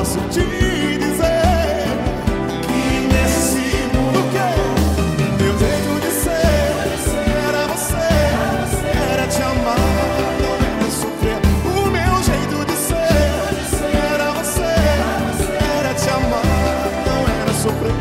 posso te dizer que nesse mundo meu jeito de ser era você, era te amar, não era sofrer. O meu jeito de ser era você, era te amar, não era sofrer.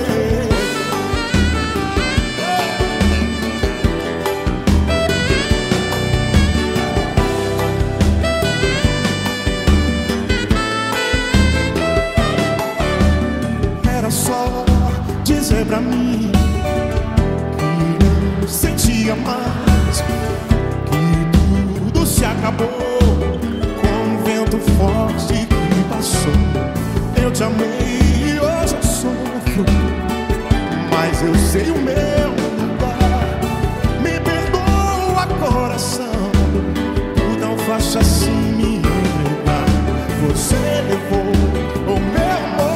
Só dizer pra mim que não sentia mais, que tudo se acabou com um vento forte que passou. Eu te amei e hoje eu sofro, mas eu sei o meu lugar. Me perdoa, coração, por não faço assim me entregar. Você levou o meu amor,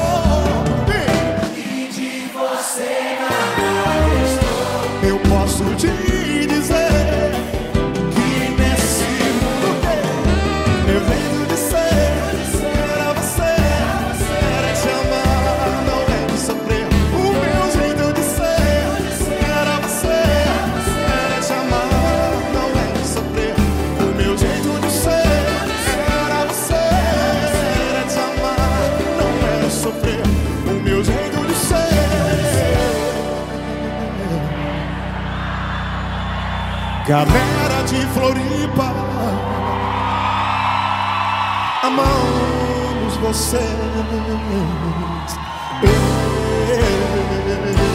eu posso te dizer que nesse mundo meu jeito de ser era você, era te amar, não era sofrer. O meu jeito de ser era você, era te amar, não era sofrer. O meu jeito de ser era você, era te amar, não era sofrer. O meu jeito de ser. Galera de Floripa, amamos vocês.